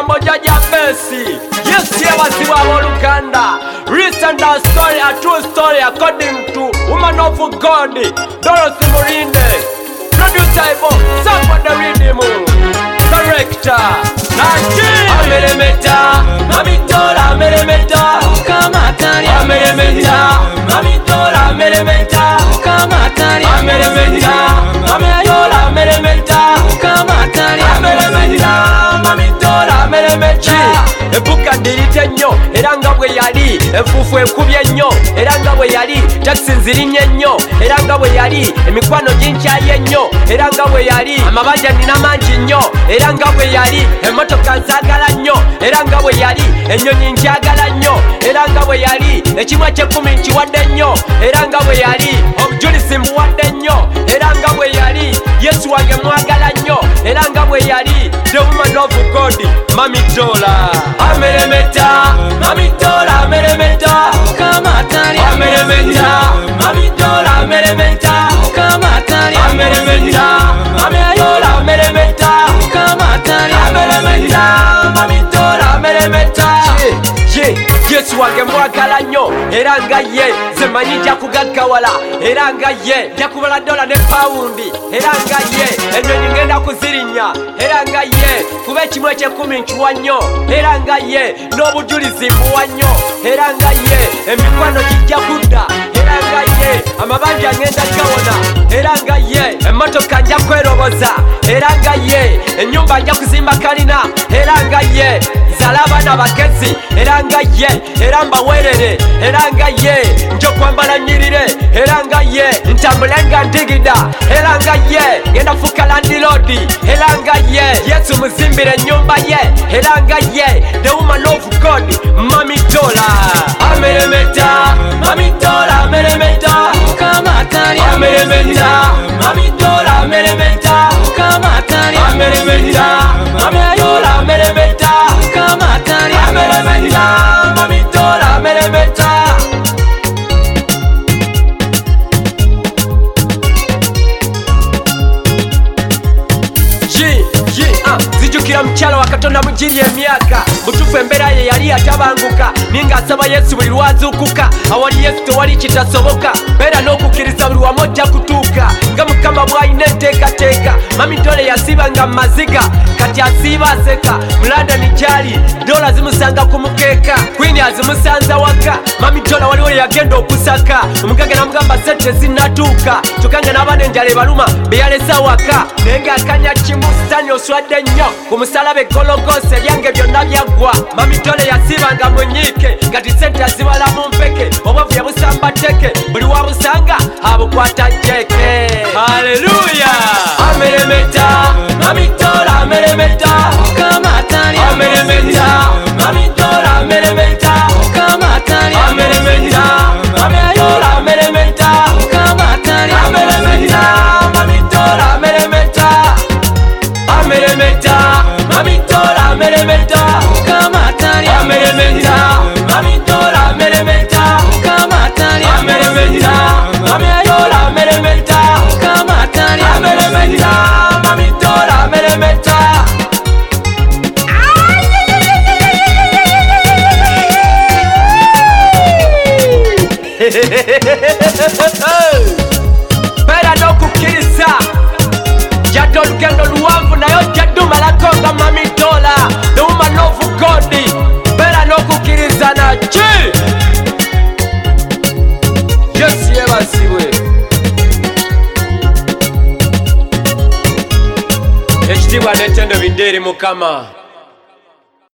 ebigambo jaja fesi. Yes, yebasibwa abooluganda. Recent story, a true story according to woman of God, Dorothy Murinde. Producer Ivo, someone the rhythm. Director, Naji. Ameremeta, Mamitola Ameremeta. Kamatari Ameremeta, Mamitola Ameremeta. Kamatari Ameremeta, Mamitola Ameremeta. Kamatari Ameremeta, Mamitola Ameremeta. Ebuka dirite nnyo era nga bwe yali, enfuufu ekubye nnyo era nga bwe yali, taxi nzirinnye nnyo era nga bwe yali, emikwano ginkyaye nnyo era nga bwe yali, amabanja nina mangi nnyo era nga bwe yali, emmotoka nzaagala nnyo era nga bwe yali, ennyonyi nkyagala nnyo era nga bwe yali, ekimu eky'ekkumi nkiwadde nnyo era nga bwe yali, obujulizi mbuwadde nnyo era nga bwe yali, Yesu wange mwagala nnyo era nga bwe yali, the woman of God, Mamitola Ameremeta, Mamitola Ameremeta. Kamatari Ameremeta, Mamitola Ameremeta. Kamatari Ameremeta, Mamitola Ameremeta. Kamatari Ameremeta, Mamitola Ameremeta. Yesu wange mwagala nnyo era nga ye nze manyi nja kugaggawala era nga ye nja kubala $1 ne pawundi era nga ye ennyonyi ngenda kuzirinnya era nga ye kuba ekimu eky'ekkumi nkiwa nnyo era nga ye n'obujulizi mbuwa nnyo era nga ye emikwano gijja kudda era nga ye amabanja ngenda gawona era nga ye emmotoka nja kweroboza era nga ye ennyumba nja kuzimba kalina era nga ye nzala abaana bakezi era nga ye era mbawerere era nga ye njokwambala nyirire era nga ye ntambule nga ndigida era nga ye genda fuka landilodi era nga ye Yesu muzimbire ennyumba ye era nga ye the woman of God, Mamitola Ameremeta, Mamitola Ameremeta. Kamatari Ameremeta, Mamitola Ameremeta. Kamatari Ameremeta, Mamitola Ameremeta. Kamatari Ameremeta, Mamitola Ameremeta. Zijukira mukyala wa Katonda mugiri emyaka butufu embeera ye yali atabanguka ninga asaba Yesu buli lwazuukuka awali Yesu tewali kitasoboka beera n'okukkiriza buli wamu ojja kutuuka nga Mukama bw'alina enteekateeka. Mamitola yasibanga mu maziga kati asiiba aseka mu London gyali $1 zimusanga ku mukeeka Queen azimusanza waka Mamitola waliwo yagenda okusaka omugage namugamba sente zinnatuuka kyokka n'abaana enjala ebaluma be yalesa waka naye ng'akanya kimu sitani oswadde nnyo ku musalaba eggologoosa ebyange byonna byaggwa. Mamitola yasibanga mu nyiike kati sente azibala mu mpeke obwavu yabusamba tteke buli wabusanga abukwata jeke. Haleluya. Ameremeta, Mamitola Ameremeta. Kamatari Ameremeta, Mamitola Ameremeta. Kamatari Ameremeta, Mamitola Ameremeta. Kamatari Ameremeta, Mamitola Ameremeta. Ameremeta, Mamitola Ameremeta. Kamatari Ameremeta, Mamitola Ameremeta. Kamatari Ameremeta, Mamitola Ameremeta. Kamatari Ameremeta, Mamitola Ameremeta. Beera n'okukkiriza jadde olugendo luwanvu naye ojja dumalako nga Mamitola the woman of God. Beera n'okukkiriza naki Yesu yebasibwe. Ekitiibwa n'ettendo bidde eri Mukama.